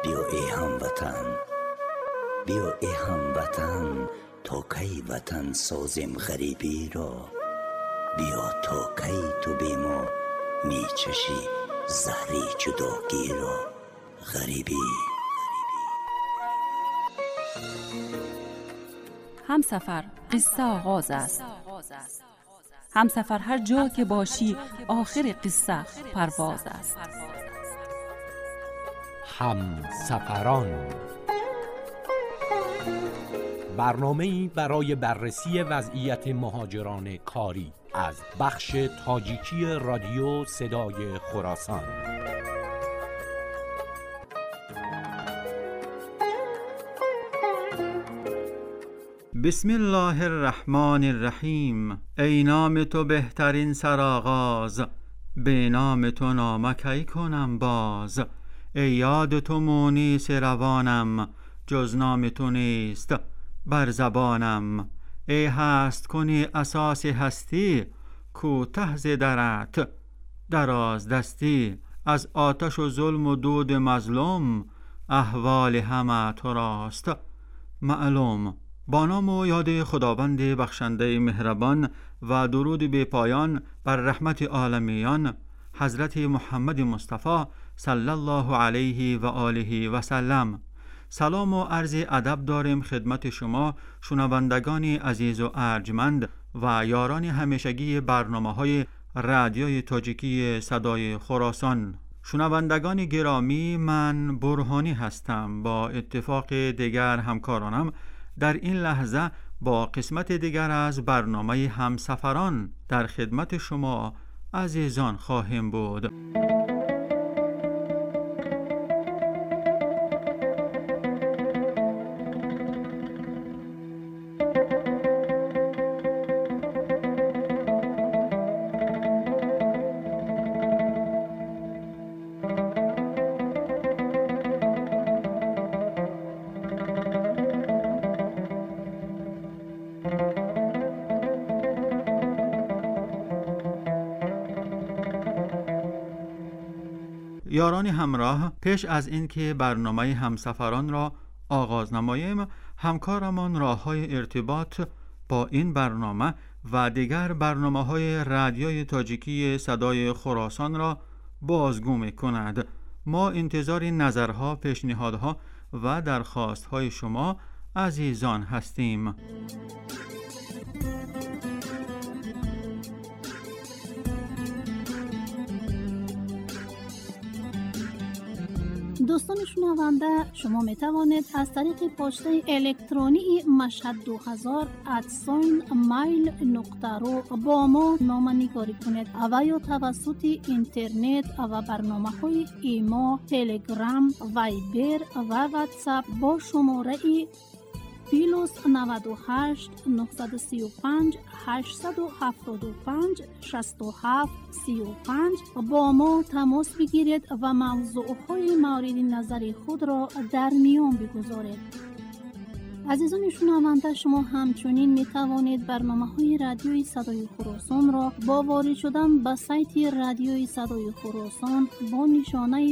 بیا ای هموطن، بیا ای هموطن، تا کی وطن سازیم غریبی را. بیا تا کی تو بی ما می چشی زهری جداگی را. غریبی همسفر قصه آغاز است. همسفر هر جا که باشی آخر قصه پرواز است. همسفران، برنامه‌ای برای بررسی وضعیت مهاجران کاری از بخش تاجیکی رادیو صدای خراسان. بسم الله الرحمن الرحیم. ای نام تو بهترین سرآغاز، به نام تو نامه کی کنم باز. ای یاد تو مونس روانم، جز نام تو نیست بر زبانم. ای هست کنی اساس هستی، کوته ز درت دراز دستی. از آتش و ظلم و دود مظلوم، احوال همه تو راست معلوم. با نام و یاد خداوند بخشنده مهربان و درود بی پایان بر رحمت عالمیان حضرت محمد مصطفی صلی الله علیه و آله و سلم. سلام و عرض ادب داریم خدمت شما شنوندگان عزیز و ارجمند و یاران همیشگی برنامه‌های رادیوی تاجیکی صدای خراسان. شنوندگان گرامی، من برهانی هستم. با اتفاق دیگر همکارانم در این لحظه با قسمت دیگر از برنامه همسفران در خدمت شما عزیزان خواهیم بود. یاران همراه، پیش از اینکه برنامه همسفران را آغاز نماییم، همکارمان راه‌های ارتباط با این برنامه و دیگر برنامه‌های رادیوی تاجیکی صدای خراسان را بازگو می‌کند. ما انتظار نظرها، پیشنهادها و درخواست‌های شما عزیزان هستیم. دوستان شنونده، شما می توانید از طریق پسته الکترونی mashhad2000@mail.ru با ما نامه‌نگاری کنید و یا توسط اینترنت و برنامه‌های ایما، تلگرام، وایبر و واتساپ با شماره +98 935 875 67 35 با ما تماس بگیرید و موضوعهای مورد نظر خود را در میان بگذارید. عزیزان شنونده، شما همچنین می توانید برنامه‌های رادیوی صدای خراسان را با وارد شدن به سایت رادیوی صدای خراسان با نشانه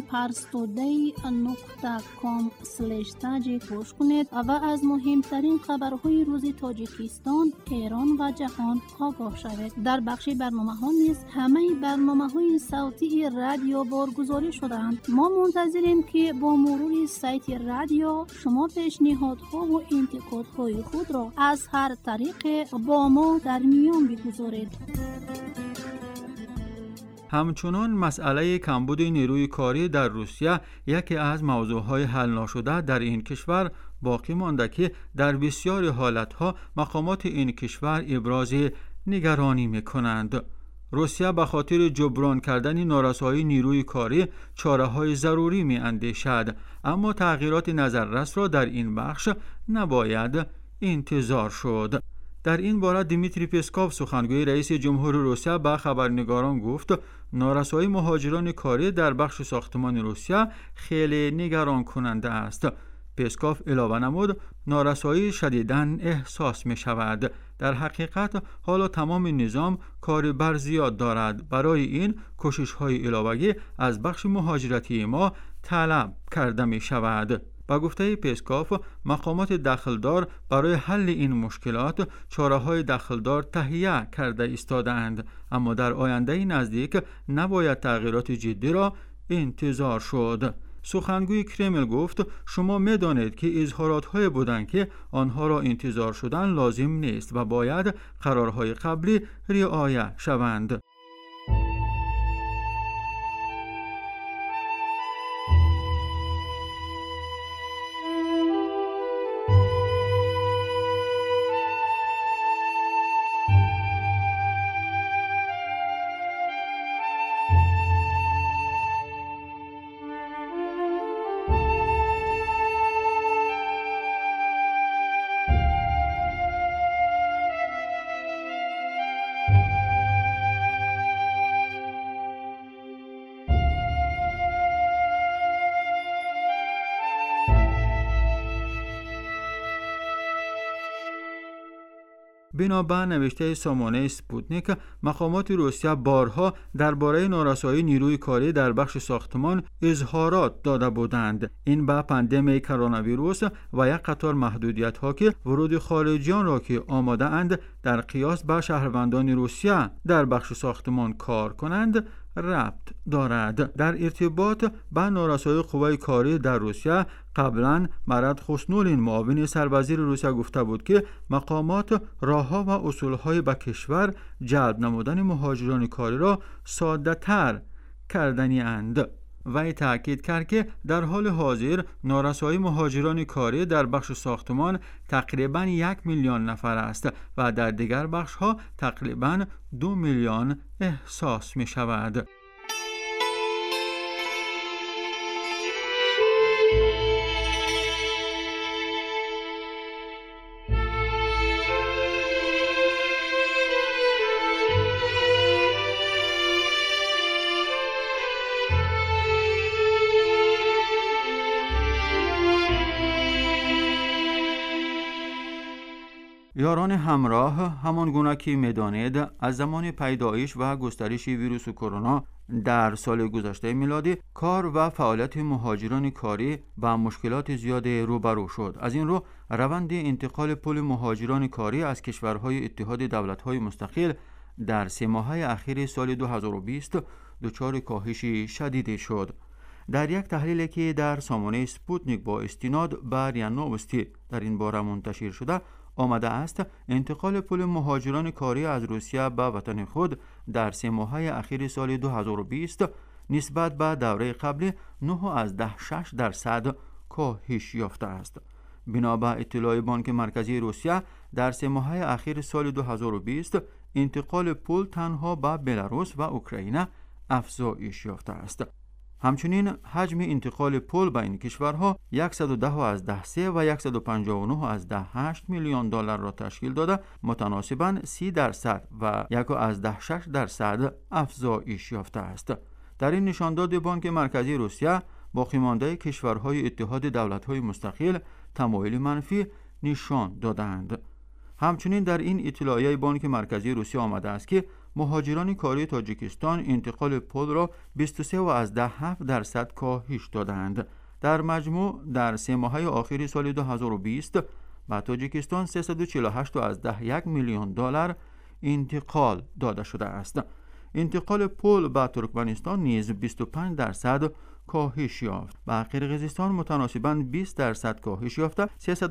parstoday.com/taj گوش کنید و از مهمترین خبرهای روز تاجیکستان، ایران و جهان آگاه شوید. در بخش برنامه‌ها نیز همه برنامه‌های صوتی رادیو بارگذاری شده‌اند. ما منتظریم که با مرور سایت رادیو شما پیشنهادها و انتقادهای خود را از هر طریق با ما در میان بگذارید. همچنان مسئله کمبود نیروی کاری در روسیه یکی از موضوعهای حل نشده در این کشور باقی مانده که در بسیاری حالتها مقامات این کشور ابراز نگرانی می‌کنند. روسیه به خاطر جبران کردن نارسایی نیروی کاری چاره‌های ضروری می‌اندیشد، اما تغییرات نظررس را در این بخش نباید انتظار شد. در این باره دیمیتری پسکوف، سخنگوی رئیس جمهور روسیه، به خبرنگاران گفت نارسایی مهاجران کاری در بخش ساختمان روسیه خیلی نگران کننده است. پسکوف علاوه نمود نارسایی شدیداً احساس می شود. در حقیقت حالا تمام نظام کار بر زیاد دارد. برای این کوشش های علاوه‌ای از بخش مهاجرتی ما طلب کرده می شود. با گفته پسکوف مقامات دخلدار برای حل این مشکلات چاره‌های دخلدار تهیه کرده ایستادند، اما در آینده نزدیک نباید تغییرات جدی را انتظار شد. سخنگوی کرمل گفت شما می‌دانید که اظهارات‌های بودند که آنها را انتظار شدن لازم نیست و باید قرارهای قبلی رعایت شوند. بنابر نوشته سامانه سپوتنیک، مقامات روسیه بارها درباره نارسایی نیروی کاری در بخش ساختمان اظهارات داده بودند. این به پاندمی کرونا ویروس و یک قطار محدودیت ها که ورود خارجیان را که آماده اند در قیاس به شهروندان روسیه در بخش ساختمان کار کنند ربط دارد. در ارتباط با نارسایی قوه کاری در روسیه قبلا مراد خوشنولین معاون سروزیر روسیه گفته بود که مقامات راهها و اصولهای به کشور جلب نمودن مهاجران کاری را ساده تر کردنی اند. وی تأکید کرد که در حال حاضر نارسایی مهاجران کاری در بخش ساختمان تقریباً 1 میلیون نفر است و در دیگر بخش ها تقریباً 2 میلیون احساس می شود. یاران همراه، همان گونه که می‌دانید از زمان پیدایش و گسترش ویروس کرونا در سال گذشته میلادی کار و فعالیت مهاجران کاری با مشکلات زیاد روبرو شد. از این رو روند انتقال پول مهاجران کاری از کشورهای اتحاد دولت‌های مستقل در 3 ماهه اخیر سال 2020 دچار کاهش شدیدی شد. در یک تحلیلی که در سامانه سپوتنیک با استناد به RIA Novosti در این باره منتشر شده آمده است انتقال پول مهاجران کاری از روسیه به وطن خود در 3 ماهه اخیر سال 2020 نسبت به دوره قبلی 9.6% کاهش یافته است. بنابر اطلاع بانک مرکزی روسیه در 3 ماهه اخیر سال 2020 انتقال پول تنها به بلاروس و اوکراین افزایش یافته است. همچنین حجم انتقال پول بین کشورها 110.3 و 159.8 میلیون دلار را تشکیل داده، متناسباً 30% و 1.6% افزایش یافته است. در این نشانداد بانک مرکزی روسیه باقی مانده کشورهای اتحاد دولت‌های مستقل تمایل منفی نشان دادند. همچنین در این اطلاعیه بانک مرکزی روسیه آمده است که مهاجران کاری تاجیکستان انتقال پول را 23.7% کاهش دادند. در مجموع در 3 ماهه آخر سال 2020 به تاجیکستان 348.1 میلیون دلار انتقال داده شده است. انتقال پول به ترکمنستان نیز 25% کاهش یافت. به قرقیزستان متناسباً 20% کاهش یافته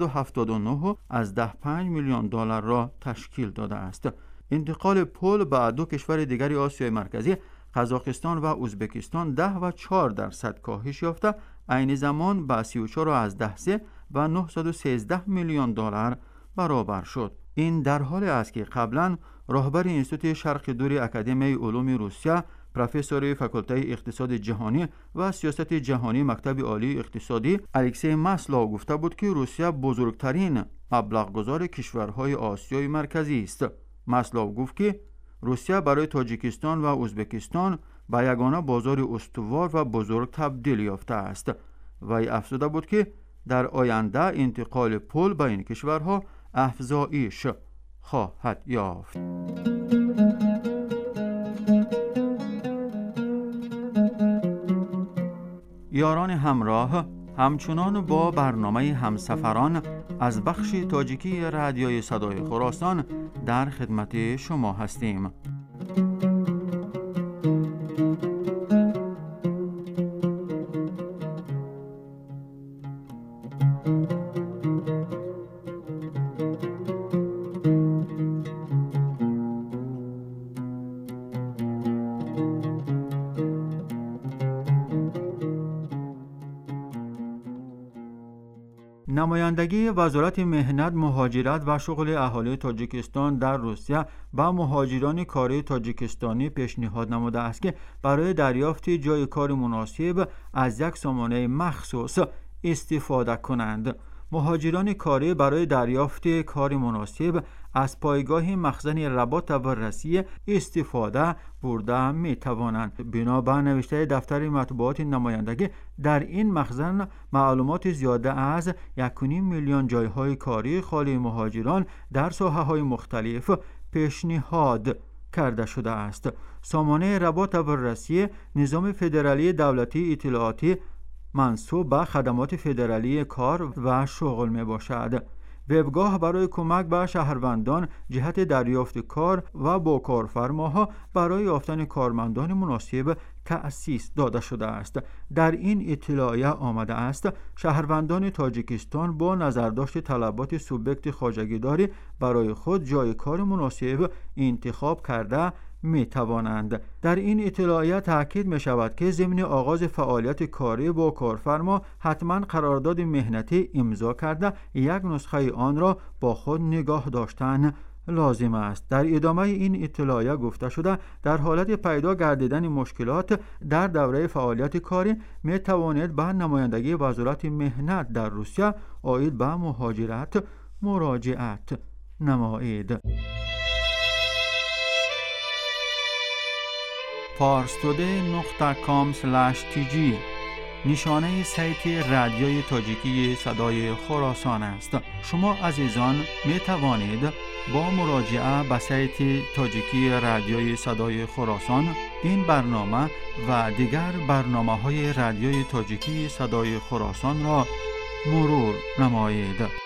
379.5 میلیون دلار را تشکیل داده است. انتقال پول به 2 کشور دیگر آسیای مرکزی قزاقستان و ازبکستان 10 و 4% کاهش یافته، عین زمان به 34.3 و 913 میلیون دلار برابر شد. این در حالی است که قبلا راهبر انستیتوت شرق دور اکادمی علوم روسیه پروفسور فاکولته اقتصاد جهانی و سیاست جهانی مکتب عالی اقتصادی الکسی ماسلو گفته بود که روسیه بزرگترین مبلغ‌گذار کشورهای آسیای مرکزی است. ماسلو گفت که روسیه برای تاجیکستان و ازبکستان به یگانه بازار استوار و بزرگ تبدیل یافته است. وی افزوده بود که در آینده انتقال پول بین کشورها افزایش خواهد یافت. یاران همراه، همچنان با برنامه همسفران از بخش تاجیکی رادیوی صدای خراسان در خدمت شما هستیم. نمایندگی وزارت مهنت، مهاجرت و شغل اهالی تاجیکستان در روسیه و مهاجران کاری تاجیکستانی پیشنهاد نموده است که برای دریافت جای کار مناسب از یک سامانه مخصوص استفاده کنند. مهاجران کاری برای دریافت کار مناسب از پایگاه مخزن رباط و رسیه استفاده برده می توانند. بنابر نوشته دفتر مطبوعات نمایندگی، در این مخزن معلومات زیاده از 1.5 میلیون جایهای کاری خالی مهاجران در ساحه‌های مختلف پیشنهاد کرده شده است. سامانه رباط و رسیه نظام فدرالی دولتی اطلاعاتی منسوب به خدمات فدرالی کار و شغل می باشد. وبگاه برای کمک به شهروندان جهت دریافت کار و با کارفرماها برای یافتن کارمندان مناسب تأسیس داده شده است. در این اطلاعیه آمده است شهروندان تاجیکستان با نظرداشت طلبات سوبیکت خواجگیداری برای خود جای کار مناسب انتخاب کرده می توانند. در این اطلاعیه تاکید می شود که ضمن آغاز فعالیت کاری با کارفرما حتما قرارداد مهنتی امضا کرده یک نسخه آن را با خود نگاه داشتن لازم است. در ادامه این اطلاعیه گفته شده در حالت پیدا گردیدن مشکلات در دوره فعالیت کاری می توانید به نمایندگی وزارت مهنت در روسیه عاید به مهاجرت مراجعت نمایید. parstoday.com/tg نشانه سایت رادیوی تاجیکی صدای خراسان است. شما عزیزان می توانید با مراجعه به سایت تاجیکی رادیوی صدای خراسان این برنامه و دیگر برنامه‌های رادیوی تاجیکی صدای خراسان را مرور نمایید.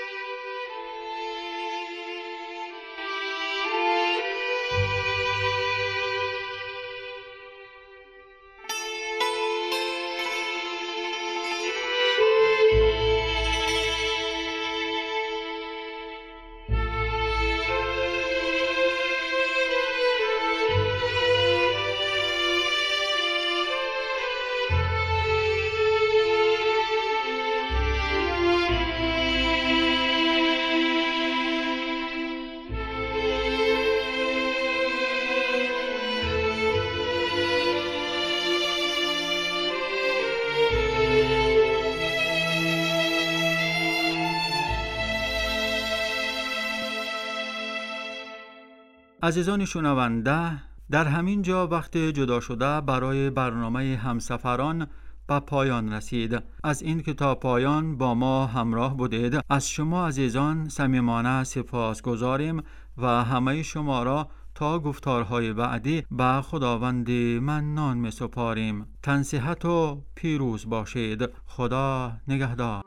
عزیزان شنونده، در همین جا وقت جدا شده برای برنامه همسفران به پایان رسید. از این که تا پایان با ما همراه بودید از شما عزیزان صمیمانه سپاسگزاریم و همه شما را تا گفتارهای بعدی به خداوند منان می سپاریم. تن صحت و پیروز باشید. خدا نگهدار.